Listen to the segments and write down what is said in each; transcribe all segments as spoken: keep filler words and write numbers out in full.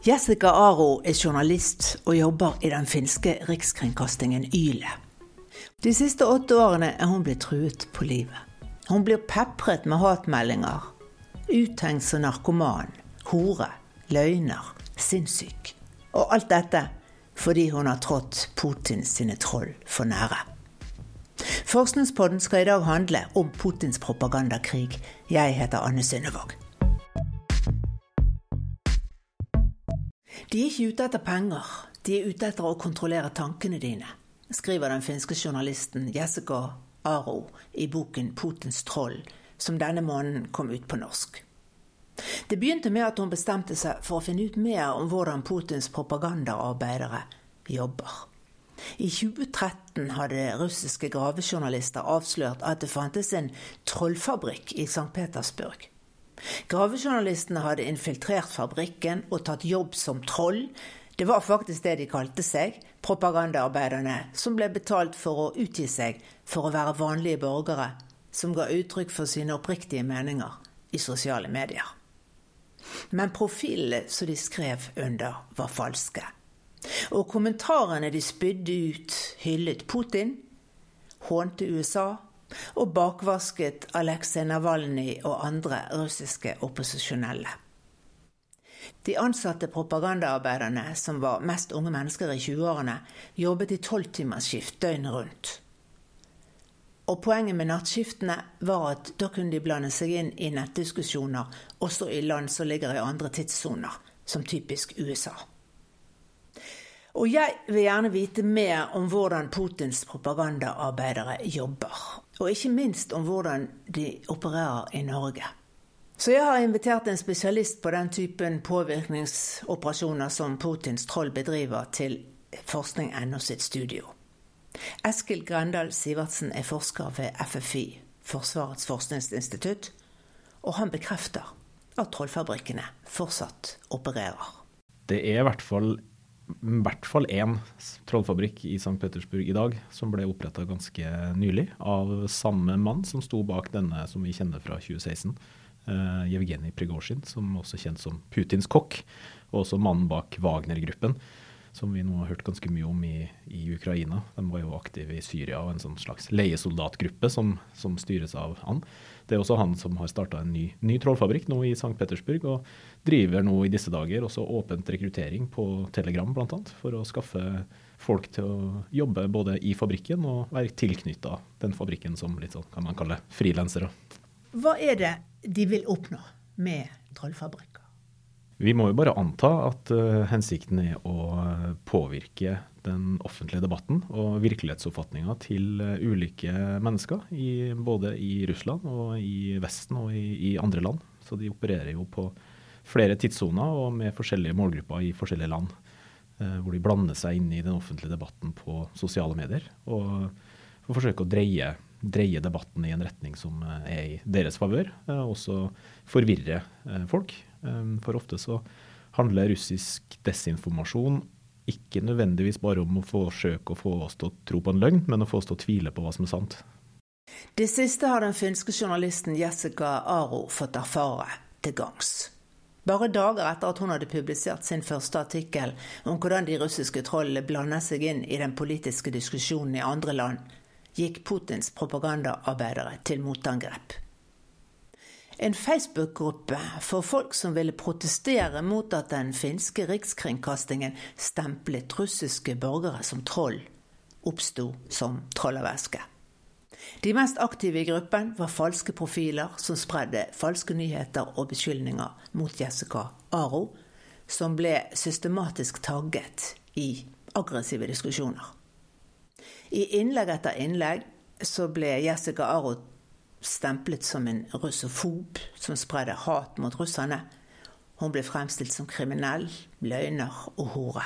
Jessica Aro er journalist og jobber i den finske rikskringkastingen Yle. De siste åtte årene er hun blitt truet på livet. Hun blir peppret med hatmeldinger, uthengt som narkoman, hore, løgner, sinnssyk. Og alt dette fordi hun har trådt Putins sine troll for nære. Forskningspodden skal i dag handle om Putins propagandakrig. Jeg heter Anne Synnevåg. De er ikke ute etter penger, de er ute etter å kontrollere tankene dine, skriver den finske journalisten Jessica Aro i boken Putins troll, som denne måneden kom ut på norsk. Det begynte med at hun bestemte seg for å finne ut mer om hvordan Putins propagandaarbeidere jobber. I tjue tretten hadde russiske gravejournalister avslørt at det fantes en trollfabrikk i Sankt Petersburg. Gravejournalistene hadde infiltrert fabrikken og tatt jobb som troll. Det var faktisk det de kalte seg, propagandaarbeiderne, som ble betalt for å utgi seg for å være vanlige borgere, som ga uttrykk for sine oppriktige meninger i sosiale medier. Men profilene som de skrev under var falske. Og kommentarene de spydde ut hyllet Putin, hånte U S A, og bakvasket Alexei Navalny og andre russiske opposisjonelle. De ansatte propagandaarbeiderne, som var mest unge mennesker i tjueårene, jobbet i tolv-timersskift døgnet rundt. Og poenget med nattskiftene var at da kunne de blande seg inn i nettdiskusjoner, også i land som ligger i andre tidssoner, som typisk U S A. Og jeg vil gjerne vite mer om hvordan Putins propagandaarbeidere jobber, og ikke minst om hvordan de opererer i Norge. Så jeg har invitert en spesialist på den typen påvirkningsoperasjoner som Putins troll bedriver til Forskning punkt no sitt studio. Eskil Grendal Sivertsen er forsker ved F F I, Forsvarets forskningsinstitutt, og han bekrefter at trollfabrikkene fortsatt opererer. Det er i hvert fall i hvert fall en trollfabrikk i Sankt Petersburg i dag, som ble opprettet ganske nylig av samme mann som sto bak denne som vi kjenner fra tjue seksten, uh, Yevgenij Prigozhin, som også er kjent som Putins kokk, og også mannen bak Wagner-gruppen, som vi nå har hørt ganske mye om i, i Ukraina. De var jo aktive i Syria og en sånn slags leiesoldatgruppe som, som styres av han. Det er også han som har startet en ny, ny trollfabrikk nå i Sankt Petersburg, og driver nå i disse dager også åpent rekruttering på Telegram blant annet, for å skaffe folk til å jobbe både i fabrikken og være tilknyttet den fabrikken som litt sånn, kan man kalle frilansere. Hva er det de vil oppnå med trollfabrikker? Vi må jo bare anta at uh, hensikten er å påvirke den offentlige debatten og virkelighetsoppfatningen til uh, ulike mennesker, i, både i Russland og i Vesten og i, i andre land. Så de opererer jo på flere tidssoner og med forskjellige målgrupper i forskjellige land, uh, hvor de blander seg inn i den offentlige debatten på sosiale medier, og, og forsøker å dreie, dreie debatten i en retning som uh, er i deres favør, uh, og også forvirre uh, folk. For ofte så handler russisk desinformasjon ikke nødvendigvis bare om å forsøke å få oss til å tro på en løgn, men å få oss til å tvile på hva som er sant. Det siste har den finske journalisten Jessica Aro fått erfare til gangs. Bare dager etter at hun hadde publisert sin første artikkel om hvordan de russiske trollene blander seg inn i den politiske diskusjonen i andre land, gikk Putins propagandaarbeidere til motangrep. En Facebook-gruppe for folk som ville protestere mot at den finske rikskringkastingen stemplet russiske borgere som troll, oppstod som trollervæske. De mest aktive i gruppen var falske profiler som spredde falske nyheter og beskyldninger mot Jessica Aro, som ble systematisk tagget i aggressive diskusjoner. I innlegg etter innlegg så ble Jessica Aro stemplet som en russofob som spredde hat mot russerne. Hun ble fremstilt som kriminell, løgner og hore.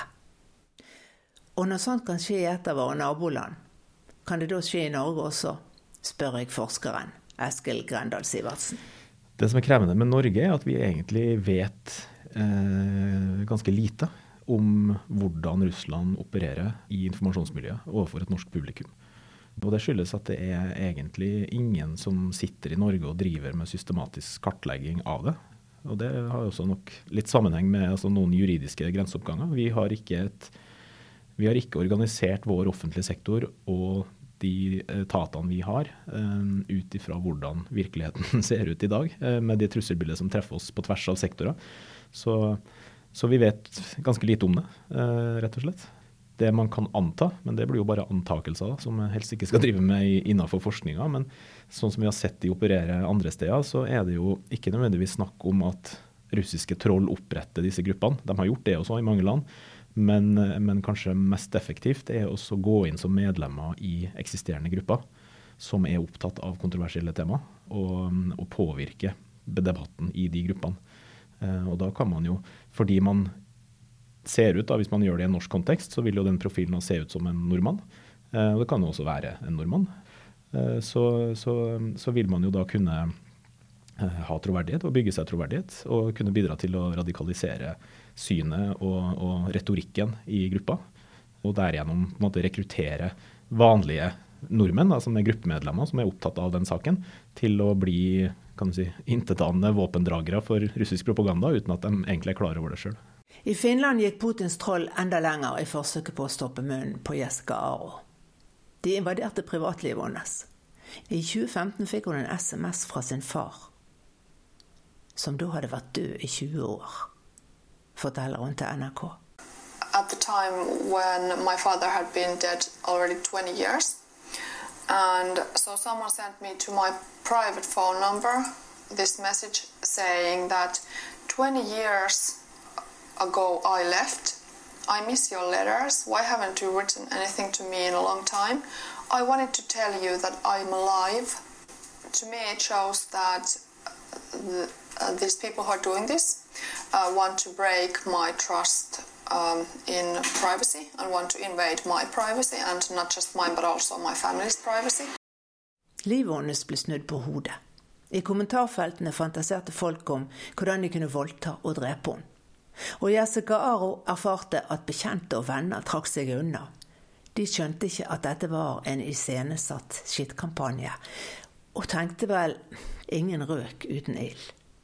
Og når sånt kan skje i et av våre naboland, kan det da skje i Norge også, spør jeg forskeren Eskil Grendal Sivertsen. Det som er krevende med Norge er at vi egentlig vet eh, ganske lite om hvordan Russland opererer i informasjonsmiljøet overfor et norsk publikum. Og det skyldes at det er egentlig ingen som sitter i Norge og driver med systematisk kartlegging av det. Og det har også nok litt sammenheng med altså, noen juridiske grenseoppganger. Vi har ikke, et, vi har ikke organisert vår offentlige sektor og de etatene vi har, um, ut ifra hvordan virkeligheten ser ut i dag, uh, med de trusselbildet som treffer oss på tvers av sektorer. Så, så vi vet ganske lite om det, uh, rett og slett. Det man kan anta, men det blir jo bare antakelser da, som jeg helst ikke skal drive med i, innenfor forskninga, men sånn som vi har sett de operere andre steder, så er det jo ikke nødvendigvis snakk om at russiske troll oppretter disse gruppene. De har gjort det også i mange land, men, men kanskje mest effektivt er også å gå inn som medlemmer i eksisterende grupper som er opptatt av kontroversielle tema, og, og påvirke debatten i de gruppene. Og da kan man jo, fordi man ser ut da, hvis man gjør det i en norsk kontekst, så vil jo den profilen se ut som en nordmann. Og det kan jo også være en nordmann. Så, så, så vil man jo da kunne ha troverdighet og bygge seg troverdighet, og kunne bidra til å radikalisere synet og, og retorikken i gruppa, og derigjennom på en måte rekruttere vanlige nordmenn, da, som er gruppemedlemmer som er opptatt av den saken, til å bli, kan du si, intetanende våpendragere for russisk propaganda, uten at de egentlig er klar over det selv. I Finland gikk Putins troll enda lenger i forsøket på å stoppe munnen på Jessica Aro. De invaderte privatlivet hennes. I tjue femten fikk hun en sms fra sin far, som da hadde vært død i tjue år, forteller hun til N R K. At the time when my father had been dead already twenty years, and so someone sent me to my private phone number this message saying that twenty years ago I left. I miss your letters. Why haven't you written anything to me in a long time? I wanted to tell you that I'm alive. To me it shows that the, uh, these people who are doing this uh, want to break my trust um, in privacy and want to invade my privacy, and not just mine but also my family's privacy. Livet hennes ble snudd på hodet. I kommentarfeltene fantaserte folk om hvordan de kunne voldta og drepe henne. Og Jessica Aro erfarte at bekjente og venner trakk seg unna. De skjønte ikke at dette var en iscenesatt skittkampanje, og tenkte vel ingen røk uten ild.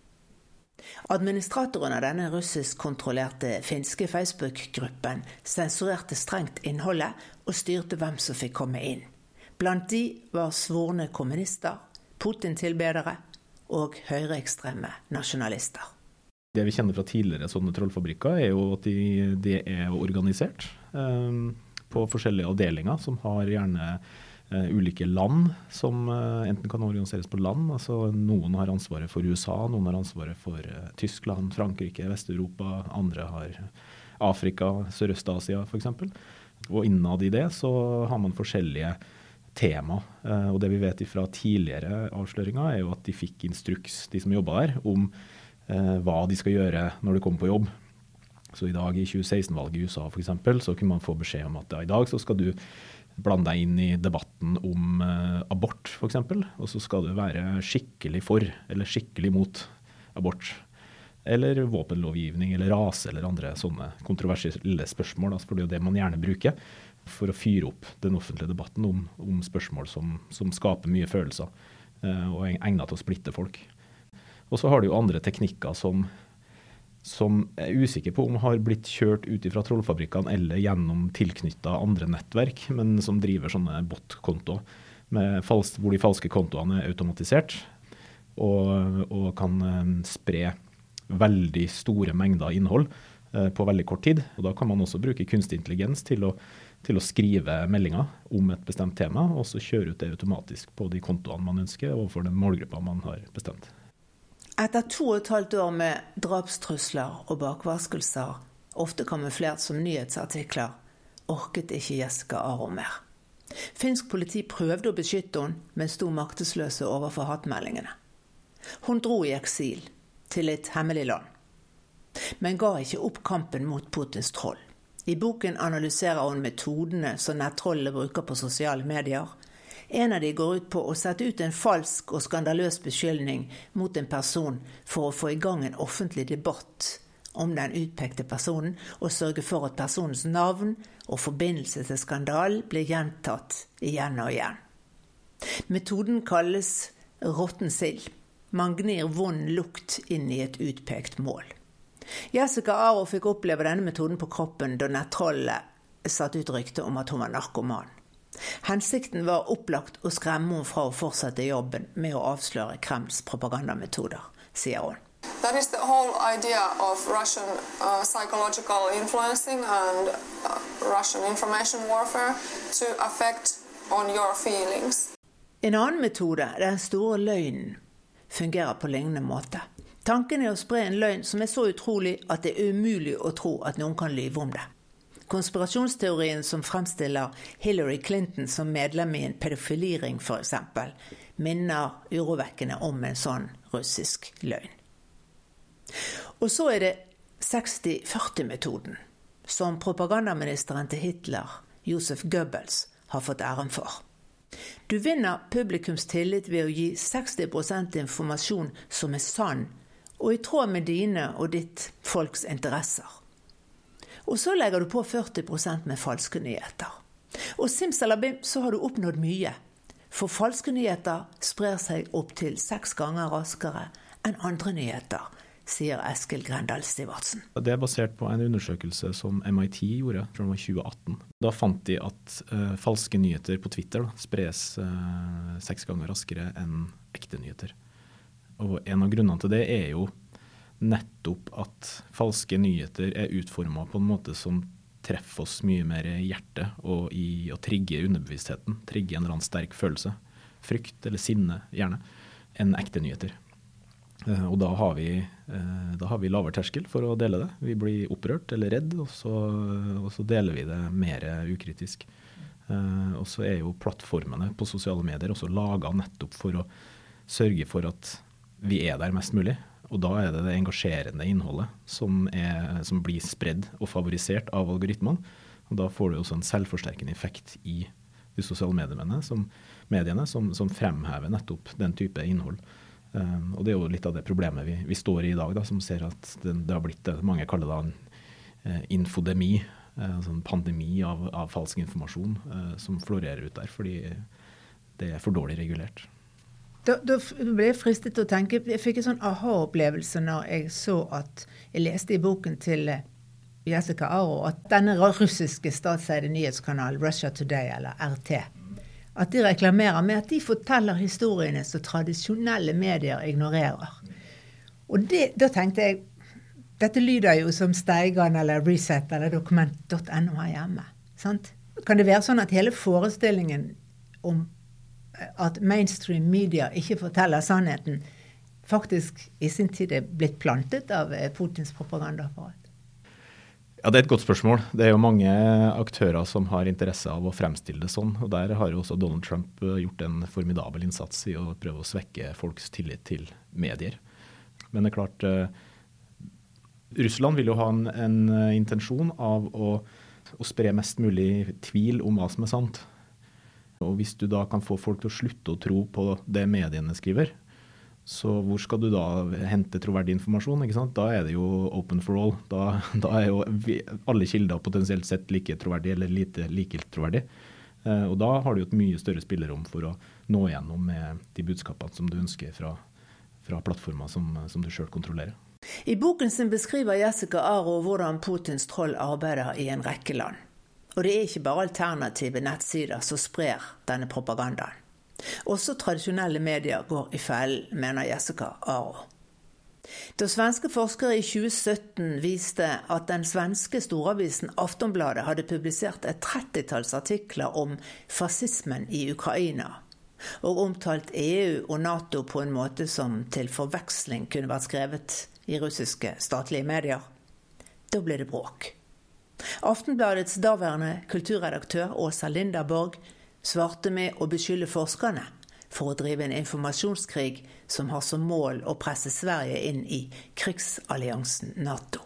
Administratoren av denne russisk-kontrollerte finske Facebook-gruppen sensurerte strengt innholdet og styrte hvem som fikk komme inn. Blant de var svorne kommunister, Putin-tilbedere og høyreekstreme nasjonalister. Det vi kjenner fra tidligere sånne trollfabrikker er jo at de, de er organisert um, på forskjellige avdelinger som har gjerne uh, ulike land som uh, enten kan organiseres på land. Altså noen har ansvaret for U S A, noen har ansvaret for uh, Tyskland, Frankrike, Vest-Europa, andre har Afrika, Sørøst-Asia for eksempel. Og innad i det så har man forskjellige tema. Uh, og det vi vet fra tidligere avsløringer er jo at de fikk instruks, de som jobbet der, om hva de skal gjøre når de kommer på jobb. Så i dag i tjue seksten-valget i U S A for eksempel, så kunne man få beskjed om at ja, i dag så skal du blande deg inn i debatten om uh, abort for eksempel, og så skal du være skikkelig for eller skikkelig mot abort, eller våpenlovgivning eller rase eller andre sånne kontroversielle spørsmål, altså, for det er jo det man gjerne bruker for å fyre opp den offentlige debatten om, om spørsmål som, som skaper mye følelser uh, og er egnet til å splitte folk. Og så har du jo andre teknikker som, som er usikker på om har blitt kjørt ut fra trollfabrikkene eller gjennom tilknyttet andre nettverk, men som driver sånne bot-kontoer, hvor de falske kontoene er automatisert og, og kan um, spre veldig store mengder innhold uh, på veldig kort tid. Og da kan man også bruke kunstig intelligens til å, til å skrive meldinger om et bestemt tema, og så kjøre ut det automatisk på de kontoene man ønsker overfor den målgruppa man har bestemt. Etter to og et halvt år med drapstrusler og bakvaskelser, ofte kamuflert som nyhetsartikler, orket ikke Jessica Aro mer. Finsk politi prøvde å beskytte henne, men sto maktesløse overfor hatmeldingene. Hun dro i eksil til et hemmelig land, men ga ikke opp kampen mot Putins troll. I boken analyserer hun metodene som nettrollene bruker på sosiale medier. En av de går ut på å sette ut en falsk og skandaløs beskyldning mot en person for å få i gang en offentlig debatt om den utpekte personen, og sørge for at personens navn og forbindelse til skandalen blir gjentatt igjen og igjen. Metoden kalles rotten sild. Man gnir vond lukt inn i et utpekt mål. Jessica Aro fikk oppleve denne metoden på kroppen da nettrollet satt ut rykte om at hun var narkoman. Hensikten var opplagt å skremme henne fra å fortsette jobben med å avsløre Kremls propagandametoder, sier hun. That is the whole idea of Russian uh, psychological influencing and uh, Russian information warfare to affect on your feelings. En annen metode, den store løgnen, fungerer på lignende måte. Tanken er å spre en løgn som er så utrolig at det er umulig å tro at noen kan lyve om det. Konspirasjonsteorien som fremstiller Hillary Clinton som medlem i en pedofiliring for eksempel, minner urovekkende om en sånn russisk løgn. Og så er det seksti førti-metoden, som propagandaministeren til Hitler, Josef Goebbels, har fått æren for. Du vinner publikums tillit ved å gi seksti prosent informasjon som er sann, og i tråd med dine og ditt folks interesser. Og så legger du på førti prosent med falske nyheter. Og simsalabim så har du oppnådd mye, for falske nyheter sprer seg opp til seks ganger raskere enn andre nyheter, sier Eskil Grendal Stivartsen. Det er basert på en undersøkelse som M I T gjorde fra tjue atten. Da fant de at uh, falske nyheter på Twitter da, spres uh, seks ganger raskere enn ekte nyheter. Og en av grunnene til det er jo nettopp at falske nyheter er utformet på en måte som treffer oss mye mer i hjertet og i å trigge underbevisstheten, trigge en eller annen sterk følelse, frykt eller sinne gjerne, enn ekte nyheter. Og da har vi, da har vi lavere terskel for å dele det. Vi blir opprørt eller redd, og så, og så deler vi det mer ukritisk. Og så er jo plattformene på sosiale medier også laget nettopp for å sørge for at vi er der mest mulig. Og da er det det engasjerende innholdet som, er, som blir spredd og favorisert av algoritmene. Og da får du også en selvforsterkende effekt i de sosiale mediene som, mediene som, som fremhever nettopp den type innhold. Um, og det er jo litt av det problemet vi, vi står i i dag, da, som ser at det, det har blitt det mange kaller det en uh, infodemi, uh, altså en pandemi av, av falsk informasjon uh, som florerer ut der, fordi det er for dårlig regulert. Da, da ble jeg fristet til å tenke, jeg fikk en sånn aha-opplevelse når jeg så at jeg leste i boken til Jessica Aro at denne russiske statseide nyhetskanal Russia Today, eller R T, at de reklamerer med at de forteller historiene som tradisjonelle medier ignorerer. Og det, da tenkte jeg, dette lyder jo som Steigan eller Reset eller dokument punktum no her hjemme. Sant? Kan det være sånn at hele forestillingen om at mainstream media ikke forteller sannheten, faktisk i sin tid er blitt plantet av Putins propagandaapparat? Ja, det er et godt spørsmål. Det er jo mange aktører som har interesse av å fremstille det sånn, og der har jo også Donald Trump gjort en formidabel innsats i å prøve å svekke folks tillit til medier. Men det er klart, uh, Russland vil jo ha en, en intensjon av å, å spre mest mulig tvil om hva som er sant. Og hvis du da kan få folk til å slutte å tro på det mediene skriver, så hvor skal du da hente troverdig informasjon, ikke sant? Da er det jo open for all. Da, da er jo alle kilder potensielt sett like troverdig eller lite like troverdig. Eh, og da har du jo et mye større spillerom for å nå igjennom med de budskapene som du ønsker fra, fra plattformer som, som du selv kontrollerer. I boken sin beskriver Jessica Aro hvordan Putins troll arbeider i en rekke land. Og det er ikke bare alternative nettsider som sprer denne propagandaen. Også tradisjonelle medier går i fellen, mener Jessica Aro. Da svenske forskere i tjue sytten viste at den svenske storavisen Aftonbladet hadde publisert et trettitalls artikler om fascismen i Ukraina, og omtalt E U og NATO på en måte som til forveksling kunne vært skrevet i russiske statlige medier, da ble det bråk. Aftonbladets daværende kulturredaktør Åsa Linderborg svarte med å beskylde forskerne for å drive en informasjonskrig som har som mål å presse Sverige inn i krigsalliansen NATO.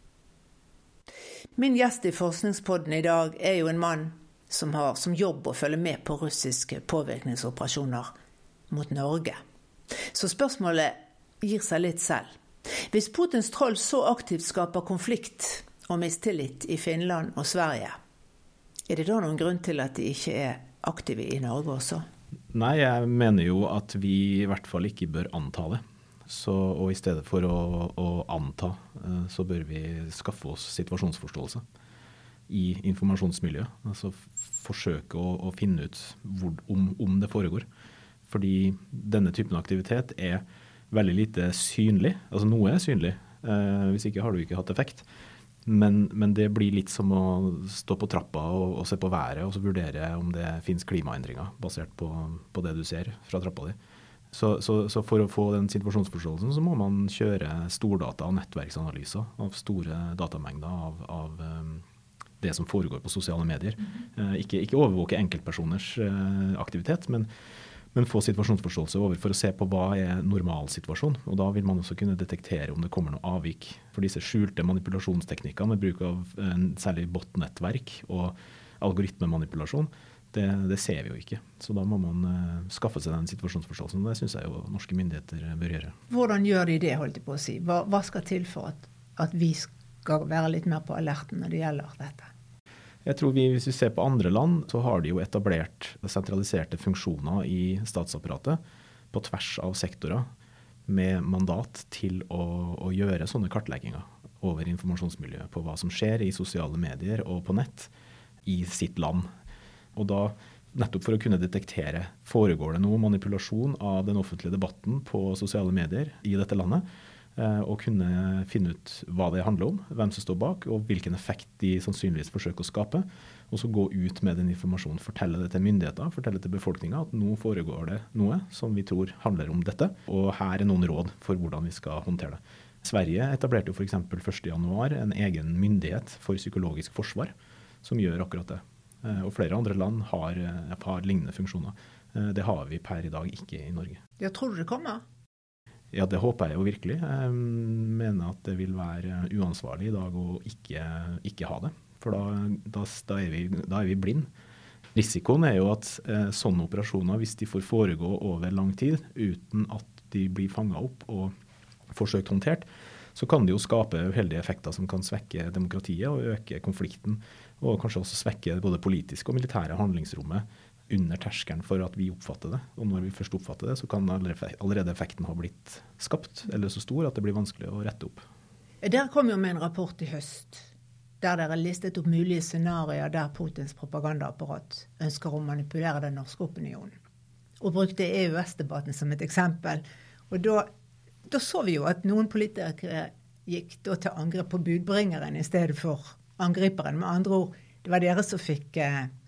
Min gjest i Forskningspodden i dag er jo en mann som har som jobb å følge med på russiske påvirkningsoperasjoner mot Norge. Så spørsmålet gir seg litt selv. Hvis Putins troll så aktivt skaper konflikt og mistillit i Finland og Sverige, er det da noen grunn til at de ikke er aktive i Norge også? Nei, jeg mener jo at vi i hvert fall ikke bør anta det. Så, og i stedet for å, å anta, så bør vi skaffe oss situasjonsforståelse i informasjonsmiljøet. Altså forsøke å, å finne ut hvor, om, om det foregår. Fordi denne typen aktivitet er veldig lite synlig. Altså noe er synlig, eh, hvis ikke har du ikke hatt effekt. Men, men det blir litt som å stå på trappa og, og se på været, og så vurdere om det finnes klimaendringer basert på, på det du ser fra trappa di. Så, så, så for å få den situasjonsforståelsen så må man kjøre stordata og nettverksanalyser av store datamengder av, av um, det som foregår på sosiale medier. Mm-hmm. Uh, ikke, ikke overvåke enkeltpersoners uh, aktivitet, men Men få situasjonsforståelse over for å se på hva er normalsituasjon. Og da vil man også kunne detektere om det kommer noe avvik. For disse skjulte manipulasjonsteknikkene med bruk av en særlig botnettverk og algoritmemanipulasjon, det, det ser vi jo ikke. Så da må man uh, skaffe seg den situasjonsforståelsen. Det synes jeg jo norske myndigheter bør gjøre. Hvordan gjør de det, holdt jeg på å si? Hva, hva skal til for at, at vi skal være litt mer på alerten når det gjelder dette? Jeg tror vi, hvis vi ser på andre land, så har de jo etablert sentraliserte funksjoner i statsapparatet på tvers av sektorer med mandat til å, å gjøre sånne kartlegginger over informasjonsmiljøet på hva som skjer i sosiale medier og på nett i sitt land. Og da nettopp for å kunne detektere, foregår det noe manipulasjon av den offentlige debatten på sosiale medier i dette landet, og kunne finne ut hva det handler om, hvem som står bak, og hvilken effekt de sannsynligvis forsøker å skape, og så gå ut med den informasjonen, fortelle det til myndigheter, fortelle til befolkningen at nå foregår det noe som vi tror handler om dette, og her er noen råd for hvordan vi skal håndtere det. Sverige etablerte jo for eksempel første januar en egen myndighet for psykologisk forsvar, som gjør akkurat det. Og flere andre land har, har lignende funksjoner. Det har vi per i dag ikke i Norge. Jeg tror det kommer. Ja, det håper jeg jo virkelig. Jeg mener at det vil være uansvarlig i dag å ikke, ikke ha det. For da, da, da, er vi, da er vi blind. Risikoen er jo at eh, sånne operasjoner, hvis de får foregå over lang tid, uten at de blir fanget opp og forsøkt håndtert, så kan det jo skape uheldige effekter som kan svekke demokratiet og øke konflikten, og kanskje også svekke både politiske og militære handlingsrommet under terskelen for at vi oppfatter det. Og når vi først oppfatter det, så kan allerede effekten ha blitt skapt, eller så stor at det blir vanskelig å rette opp. Dere kom jo med en rapport i høst, der dere listet opp mulige scenarier der Putins propagandaapparat ønsker å manipulere den norske opinionen. Og brukte E U S-debatten som et eksempel. Og da, da så vi jo at noen politikere gikk da til angrep på budbringeren i stedet for angriperen. Med andre ord, det var dere som fikk,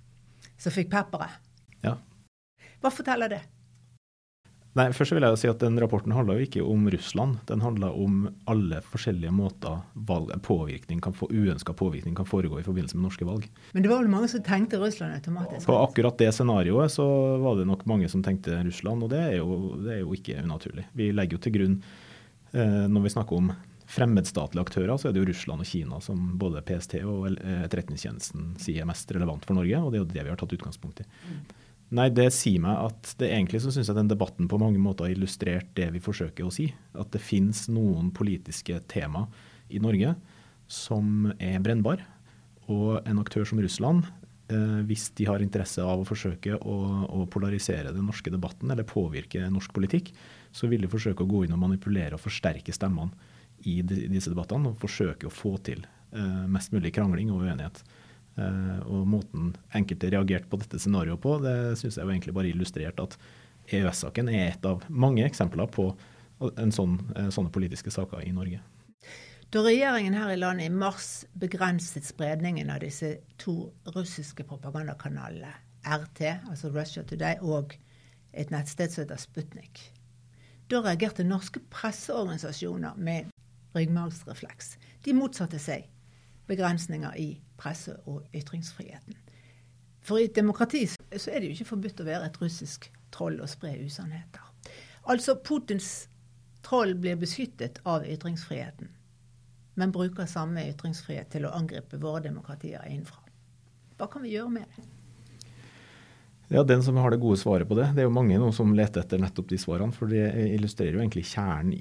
som fikk pepperet. Ja. Hva forteller det? Nei, først vil jeg jo si at den rapporten handler jo ikke om Russland. Den handler om alle forskjellige måter valg, påvirkning kan få, uønsket påvirkning kan foregå i forbindelse med norske valg. Men det var vel mange som tenkte Russland automatisk? På akkurat det scenarioet så var det nok mange som tenkte Russland, og det er jo, det er jo ikke unaturlig. Vi legger jo til grunn, eh, når vi snakker om fremmedstatlige aktører, så er det jo Russland og Kina som både P S T og etterretningstjenesten sier er mest relevant for Norge, og det er jo det vi har tatt utgangspunkt i. Nei, det sier meg at det egentlig så synes jeg den debatten på mange måter har illustrert det vi forsøker å si. At det finnes noen politiske tema i Norge som er brennbar, og en aktør som Russland, eh, hvis de har interesse av å forsøke å, å polarisere den norske debatten eller påvirke norsk politikk, så vil de forsøke å gå inn og manipulere og forsterke stemmene i de, disse debattene, og forsøke å få til eh, mest mulig krangling og uenighet. Uh, og måten enkelte reagerte på dette scenarioet på, det synes jeg jo egentlig bare illustrert at E U S-saken er et av mange eksempler på en sånn, uh, sånne politiske saker i Norge. Da regjeringen her i landet i mars begrenset spredningen av disse to russiske propagandakanalene, R T, altså Russia Today, og et nettsted som heter Sputnik, da reagerte norske presseorganisasjoner med ryggmargsrefleks. De motsatte seg begrensninger i presse- og ytringsfriheten. For i et demokrati så er det jo ikke forbudt å være et russisk troll og spre usannheter. Altså Putins troll blir beskyttet av ytringsfriheten, men bruker samme ytringsfrihet til å angripe våre demokratier innenfra. Hva kan vi gjøre med det? Ja, den som har det gode svaret på det. Det er jo mange nå som leter etter nettopp de svarene, for det illustrerer jo egentlig kjernen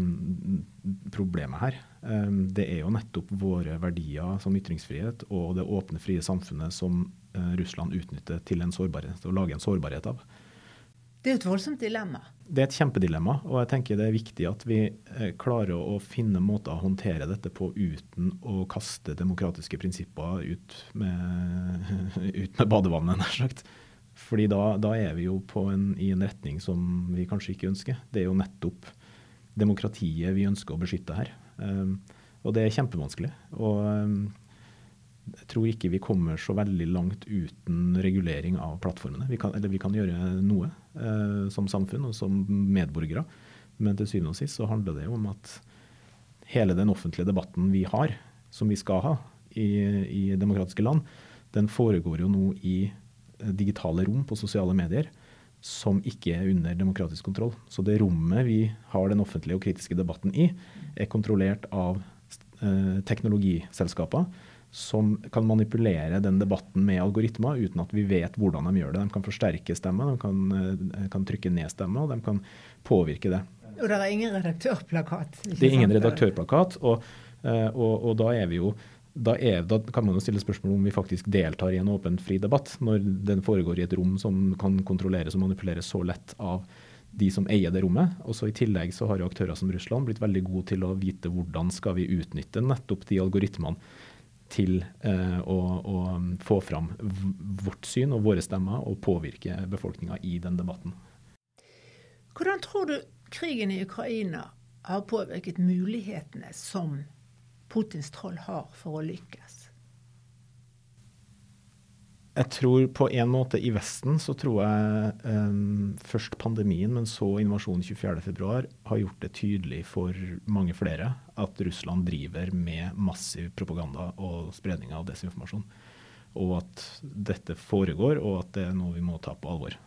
i problemet her. Det er jo nettopp våre verdier som ytringsfrihet og det åpne, frie samfunnet som Russland utnytter til en sårbarhet, å lage en sårbarhet av. Det er jo et voldsomt dilemma. Det er et kjempedilemma, og jeg tenker det er viktig at vi klarer å finne måter å håndtere dette på uten å kaste demokratiske prinsipper ut med, ut med badevannet, nær sagt. Fordi da, da er vi jo på en, i en retning som vi kanskje ikke ønsker. Det er jo nettopp demokratiet vi ønsker å beskytte her. Um, og det er kjempevanskelig. Og um, jeg tror ikke vi kommer så veldig langt uten regulering av plattformene. Vi kan, eller vi kan gjøre noe eh, som samfunn og som medborgere. Men til syvende og sist så handler det jo om at hele den offentlige debatten vi har, som vi skal ha i, i demokratiske land, den foregår jo nå i digitale rom på sosiale medier som ikke er under demokratisk kontroll. Så det rommet vi har den offentlige og kritiske debatten i, er kontrollert av eh, teknologiselskaper som kan manipulere den debatten med algoritmer uten at vi vet hvordan de gjør det. De kan forsterke stemmer, de kan, kan trykke ned stemmer, og de kan påvirke det. Og det er ingen redaktørplakat? Det er ingen redaktørplakat, og, og, og da er vi jo da, er, da kan man jo stille spørsmål om vi faktisk deltar i en åpen, fri debatt, når den foregår i et rom som kan kontrolleres og manipuleres så lett av de som eier det rommet. Og så i tillegg så har jo aktører som Russland blitt veldig gode til å vite hvordan skal vi utnytte nettopp de algoritmene til eh, å, å få fram vårt syn og våre stemmer og påvirke befolkningen i den debatten. Hvordan tror du krigen i Ukraina har påvirket mulighetene som Putins troll har for å lykkes? Jeg tror på en måte i Vesten så tror jeg um, først pandemien, men så invasjonen tjuefjerde februar har gjort det tydelig for mange flere at Russland driver med massiv propaganda og spredning av desinformasjon. Og at dette foregår, og at det er noe vi må ta på alvor.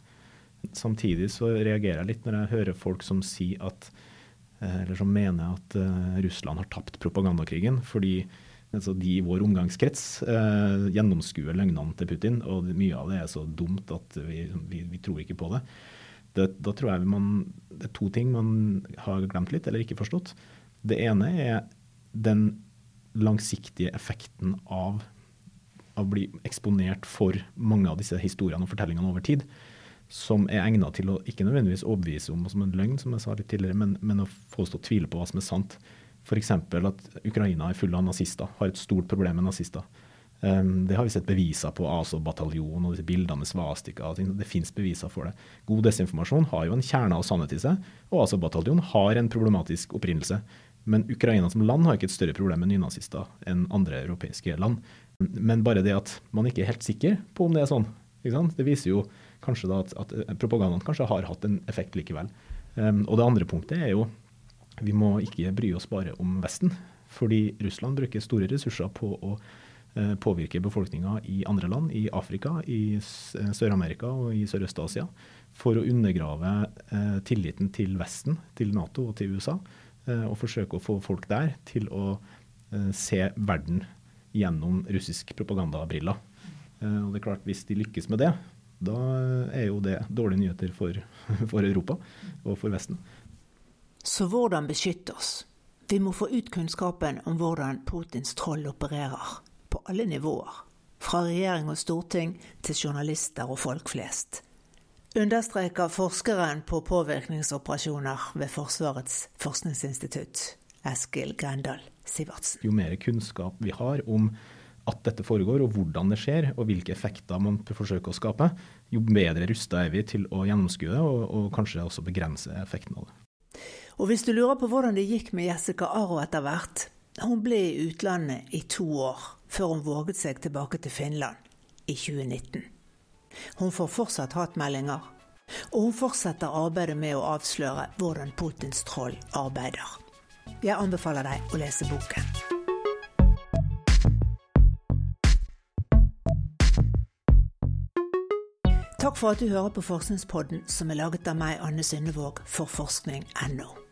Samtidig så reagerer jeg litt når jeg hører folk som sier at, eller som mener at uh, Russland har tapt propagandakrigen, fordi altså de i vår omgangskrets eh, gjennomskuer løgnene til Putin, og mye av det er så dumt at vi, vi, vi tror ikke på det. det. Da tror jeg man, det er to ting man har glemt litt, eller ikke forstått. Det ene er den langsiktige effekten av å bli eksponert for mange av disse historiene og fortellingene over tid, som er egnet til å ikke nødvendigvis overbevise om som en løgn, som jeg sa litt tidligere, men, men å få oss til å tvile på hva som er sant. For eksempel at Ukraina er full av nazister, har et stort problem med nazister. Um, det har vi sett beviser på, Azov-bataljon og disse bildene med svastika. Det finnes beviser for det. God desinformasjon har jo en kjerne av sannhet i seg, og Azov-bataljon har en problematisk opprinnelse. Men Ukraina som land har ikke et større problem med nynazister enn andre europeiske land. Men bare det at man ikke er helt sikker på om det er sånn, ikke sant? Det viser jo kanskje da at, at propagandaen kanskje har hatt en effekt likevel. Um, og det andre punktet er jo vi må ikke bry oss bare om Vesten, fordi Russland bruker store ressurser på å eh, påvirke befolkningen i andre land, i Afrika, i Sør-Amerika og i Sørøst-Asia, for å undergrave eh, tilliten til Vesten, til NATO og til U S A, eh, og forsøke å få folk der til å eh, se verden gjennom russisk propagandabriller. Eh, og det er klart, hvis de lykkes med det, da er jo det dårlige nyheter for, for Europa og for Vesten. Så hvordan beskytte oss? Vi må få ut kunnskapen om hvordan Putins troll opererer, på alle nivåer, fra regjering og storting til journalister og folk flest. Understreker forskeren på påvirkningsoperasjoner ved Forsvarets forskningsinstitutt, Eskil Grendal Sivertsen. Jo mer kunnskap vi har om at dette foregår, og hvordan det skjer, og hvilke effekter man forsøker å skape, jo bedre rustet er vi til å gjennomskue det, og, og kanskje også begrense effekten av det. Og hvis du lurer på hvordan det gikk med Jessica Aro etter hvert, hun ble i utlandet i to år, før hun våget seg tilbake til Finland i tjue nitten. Hun får fortsatt hatmeldinger, og hun fortsetter arbeidet med å avsløre hvordan Putins troll arbeider. Jeg anbefaler deg å lese boken. Takk for at du hører på Forskningspodden, som er laget av meg, Anne Synnevåg, for forskning punktum no.